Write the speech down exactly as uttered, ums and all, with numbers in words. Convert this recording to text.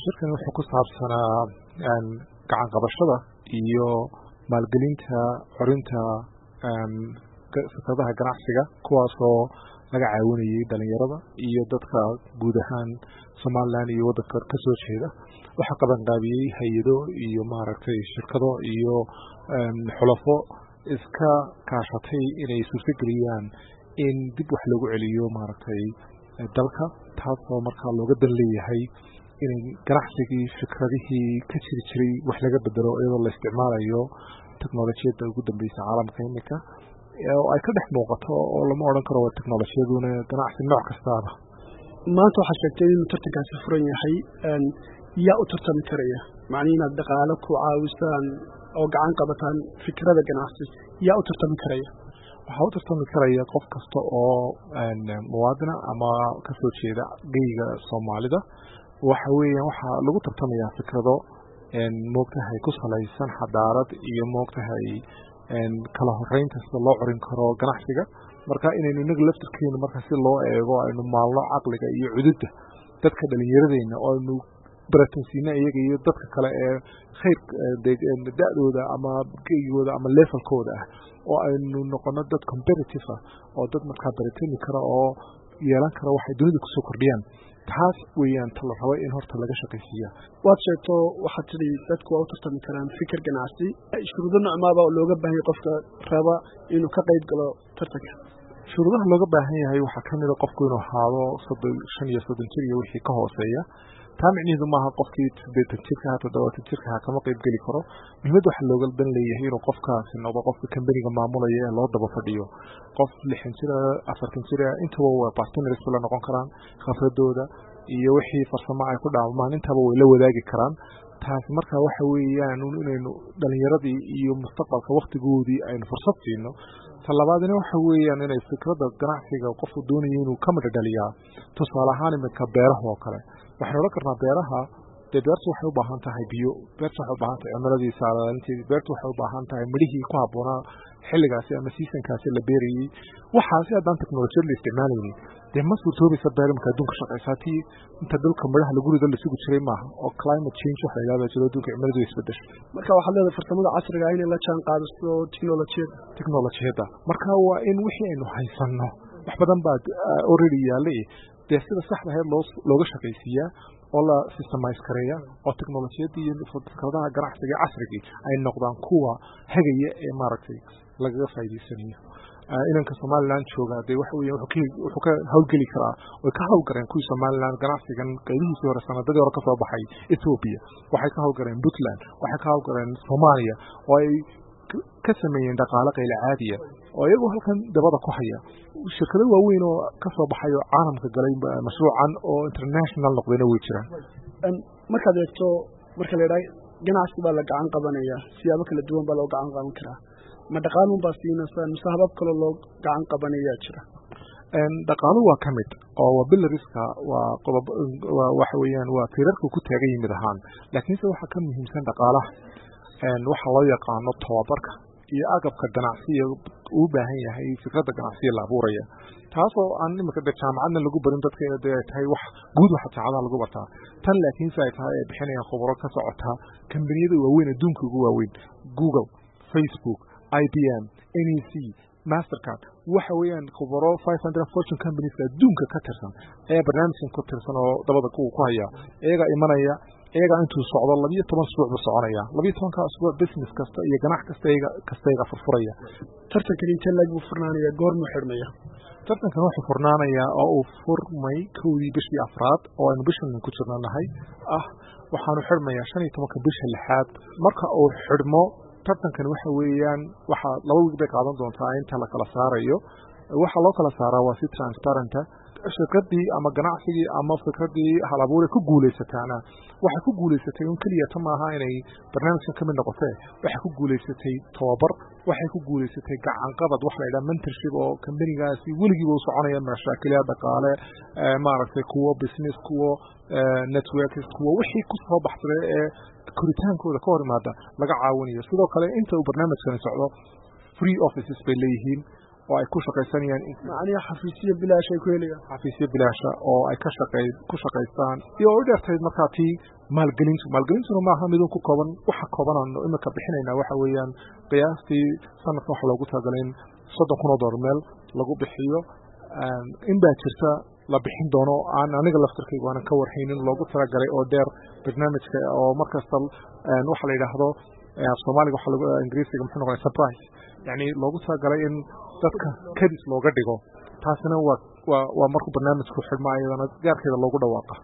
shirkan wuxuu ku saabsanaa gacan qabashada iyo maalgelinta xorinta fikradaha ganacsiga kuwaasoo laga caawinayay dhalinyarada iyo dadka guud ahaan Somaliland iyo waddanka ka soo jeeda waxa qaban qaabiyay hay'ado iyo maaragtay shirkado iyo xulafo iska kaashatay inay suurtageliyaan in dib wax lagu celiyo maaragtay dalka taasoo markaa looga dan leeyahay in ganacsigii fikradihii ka jiri jiray wax laga bedelo iyadoo la isticmaalayo teknolojiyadda ugu dambaysa caalamka imika oo ay ka dhex muuqato oo lama odhan karo waa teknolojiyaduna ganacsi nooc kastaaba maanta waxaa sheegtay inuu tartankaasi furan yahay yaa u tartami karaya macnii inaad dhaqaale ku caawisaan oo gacan qabataan fikrada ganacsi yaa u tartami karaya waxaa u tartami karaya qof kasta oo muwaadina ama ka soo jeeda geyga Soomaalida waxa weeyaan waxa lagu tartamayaa fikrado moogtahay ku salaysan xadaarad iyo moogtahay kala horeynta sida loo corin karo ganacsiga marka inaynu inaga laftirkeena marka si loo eego aynu maalno caqliga iyo cududda dadka dhalinyaradeenna oo aynu baratansiina iyaga iyo dadka kale ee khayr da'dooda ama geygooda ama levelkooda ah oo aynu noqono dad competitive ah oo dad markaa baratami kara oo yeelan kara waxay dunida kusoo kordhiyaan taas weeyaan tala rabo in horta laga shaqaysiiya waad sheegto waxaad tidhi dadku waa u tartami karaan fikir ganacsi shuruudo noocmaaba looga baahan yahay qofka raba inuu ka qayb galo tartanka shuruudaha looga baahan yahay waxaa ka mid a qofku inuu ahaado soddon shan iyo soddon jir iyo wixii ka hooseeya taa micniheedu maaha qofkii siddeetan jirka ha toddobaatan jirka ha kama qayb geli karo muhiimadda waxaa looga dan leeyahay inuu qofkaasi noqdo qofka kambaniga maamulaya ee loo daba fadhiyo qof lixan jira afartan jira intaba waa partners la noqon karaan khafradooda iyo wixii farsamo ay ku dhaamaan intaba way la wadaagi karaan taasi marka waxa weeyaan inaynu dhalinyaradii iyo mustaqbalka waqtigoodii aynu fursad siino talabaadina waxa weeyaan inay fikradda ganacsiga qofku doonayo inuu ka midho dhaliyaa tusaale ahaan imika beeraha oo kale waxaan odhan karnaa beeraha dee beertu waxay u baahan tahay biyo beertu waxay u baahan tahay cimiladii saadaalinteedii beertu waxay u baahan tahay midhihii ku habboonaa xilligaasi ama seasonkaasi la beerayey waxaasi haddaan teknolojiyad la isticmaalaynin dee ma suurtoobaysa beer imika adduunka shaqaysaa tii inta dhulka midhaha lagu rido la sugu jiray maaha oo climate change waxa la yidhahda jiro adduunka cimiladu isbedesho marka waxaad leedahay farsamada casriga ah inay la jaan qaadiso teknolojiyadda teknolojiyadda marka waa in wixii aynu haysanno wax badan baa already yaallay dee sida saxda ahayd loo looga shaqaysiiyaa oo la systemize kareeya oo teknolojiyadda iyo fikradaha ganacsiga casrigii ay noqdaan kuwa hagaya ee maaragtay lagaga faa'iidaysanayo inanka Somaliland jooga dee waxa weeye wuxuu ka hawlgeli karaa oo ka hawlgareen kuwii Somaliland ganacsigan qaybihiisii hore sanadadii hore ka soo baxay Ethiopia waxay ka hawlgareen Puntland waxay ka hawlgareen Soomaaliya oo ay ka sameeyeen dhaqaale qayl caadiya oo iyagu halkan dabada ku haya shirkado waaweyn oo ka soo baxay oo caalamka galay mashruucan oo international noqdayna way jiraan markaad eegto marka la yidhaahdo ganacsi baa la gacan qabanaya siyaabo kala duwan baa loo gacan qaban karaa ma dhaqaaluun baa siinaysaa mise habab kale loo gacan qabanayaa jira dhaqaalu waa ka mid oo waa bilariska waa qodob waxa weeyaan waa tiirarka ku taagan yimid ahaan laakiinse waxaa ka muhiimsan dhaqaalaha waxa loo yaqaano tababarka iyo agabka ganacsiga uu baahan yahay fikradda ganacsiga la abuuraya taasoo aan imika de jaamacadna lagu barin dadka inay tahay wax guud waxa jaamacadaha lagu bartaa tan laakiinse ay tahay ay bixinayaan khubaro ka socota kambaniyada waaweyn adduunka ugu waaweyn Google Facebook I B M N E C Mastercard waxa weeyaan khubaro five hundred fortune companies adduunka ka tirsan ee barnaamijkan ku tirsan oo dabada ku ku haya iyaga imanaya iyaga intuu socdo laba iyo toban usbuuc buu soconaya laba iyo toban ka usbuuc business kasta iyo ganacsi kasta iyaga kasta iyaga furfuraya tartankan inta lagu furnaanaya goorma xirmaya tartankan wuxuu furnaanayaa oo uu furmay kowdii bishii afraad oo aynu bishan ku jirnaanahay ah waxaanu xirmayaa shan iyo tobanka bisha lixaad marka uu xidhmo tartankan waxa weeyaan waxa laba week bay qaadan doontaa inta la kala saarayo waxa loo kala saaraa waa si transparent shirkadii ama ganacsigii ama fikradii hal abuure ku guuleysataana waxa ku guuleysatay in kaliya ta maaha inay barnaamijka ka mid noqotay waxa ku guuleysatay tababar waxay ku guuleysatay gacan qabad wax la yiraahdo mentorship oo kambanigaasi weligiiba u soconaya mashaakilada dhaqaale maaragtay kuwa business kuwa networks kuwa wixii ku soo baxday ee koritaankooda ka hor imaada laga caawinayo sidoo kale inta uu barnaamijkan socdo free offices bay leeyihiin oo ay ku shaqaysanayaan macnaha xafiisyo bilaash ay ku helayaan xafiisyo bilaash oo ay ka shaqeey ku shaqaystaan iyo u dheertay markaa tii maalgelintu maalgelintuna maaha midun ku kooban waxa koobanano imika bixinayna waxa weeyaan qiyaastii sanadka waxa loogu talagalay in soddon kun oo dollar meel lagu bixiyo in baa jirta la bixin doono aan aniga laftarkayga waanan ka warhaynin loogu talagalay oo dheer barnaamijka oo markasta waxa la yidhaahdo soomaaliga waxa lagu ingiriisiga muxuu noqonaya surprise yani loogu talagalay in dadka kadis looga dhigo taasina waa waa markuu barnaamijku xidhmo ayadana gaarkeeda loogu dhawaaqa